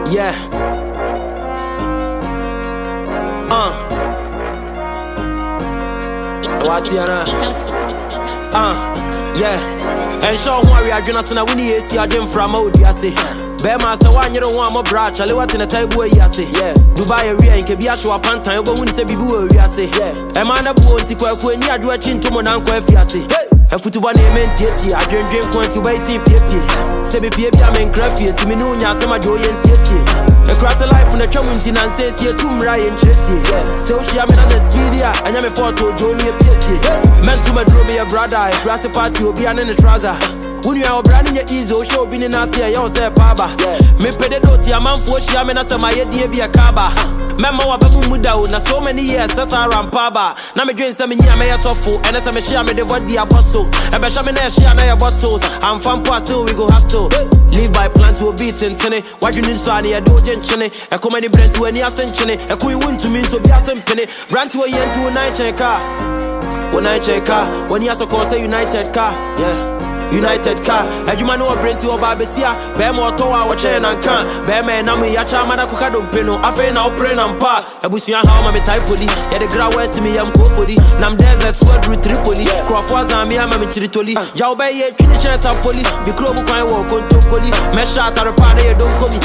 Yeah. What's your name? Yeah. And show who we are doing us na we need see a gym from Audi I say. Bema say one you don't want more bra chale what in the table we I say. Yeah. Dubai area in Kebia show up pantan you go win say bibu we I say. Yeah. E man na bu onti kwa kwa ni adu achi ntomo na nkwa afi I say. E futuba na ementi eti adwendwen kwanti ba isi piepie. Se be pie bia men krafie ti me no nya asema de oyensiesie. E cross life na twam nti na nsesie tumra ye ntresie. So she am na speedia anya me photo joni e piesie. Men to my drum me brother cross party obi an in the trouser. When you are branding your easy, show be in a say, you say, Paba. Me pede doti a man for she, I mean, as my idea be a caba. Memma Babu Muda, na so many years, as I ran Paba. Now me drink some year, may I suffer, and as I share me the body apostle. And by Shamina, she and I bottles. I'm from Pasto, we go hustle. Live by plan to a beat and tenny. What you need, Sani, a dojen chenny. A comedy brand to any ascension. A queen win to me, so be a penny. Brand to a yen to a night check car. One night check car. When you have to call, say United car. Yeah. United car, Ejuma no brand to Obabesia, Bemo Toa, Wachen and Can, Beme Nami Yachamana Kukadum Pino, Afe now Pren and Pa, Abusia Hama Typoli, Yet the Gra West me am Kofodi, Nam Desert Sword with Tripoli, Crofwaza Mia Mamichitoli, Jaube Kinichet Poli, the Krobu Kai walk on Tokoli, Mesha Tarapane, don't come,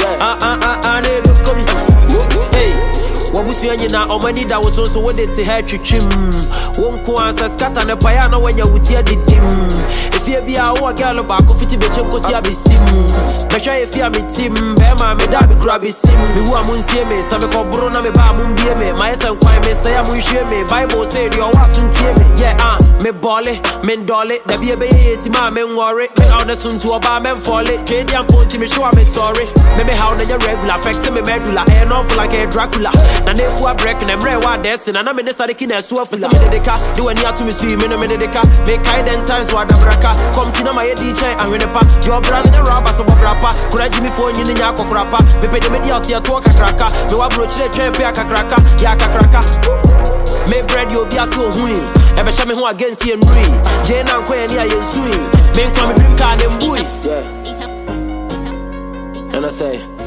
don't come. Hey. Wabusia na omani da was also what it's a hair chim. Won't go answer scatter the piano when you would hear the dim. If you be our girl about coffee to be chocos, you be sim. Mesha if you are me team, Bema, me dabi crabby sim. Me who amun see me, some call Bruna me bamum be me. My son quite me say I'm wish me. Bible said you was soon tear me. Yeah, me bolly, men dolly, the be a baby, my men worry. Me out the soon to a bar men fall it. Kady and Ponty me show me sorry. Maybe how the regular affect me medulla, and off like a Dracula. And if we are breaking them, what dancing, and I'm in the Sadikin as well for some medica. Do any to me, see me, no medica. Make hide and times what the braca. Come to my DJ and Renepa. Your brother and Rabba, so Brapa. Could I give me for you in Yako Crappa? Me pay the media, see a talk a cracker. No, I broach the chair, Piaka cracker, Yaka cracker. Me bread, you'll be a so hui. Ever show me who against you and Ree. Jane and Quay near you, Sui. Men come drink and boy. Yeah. And I say.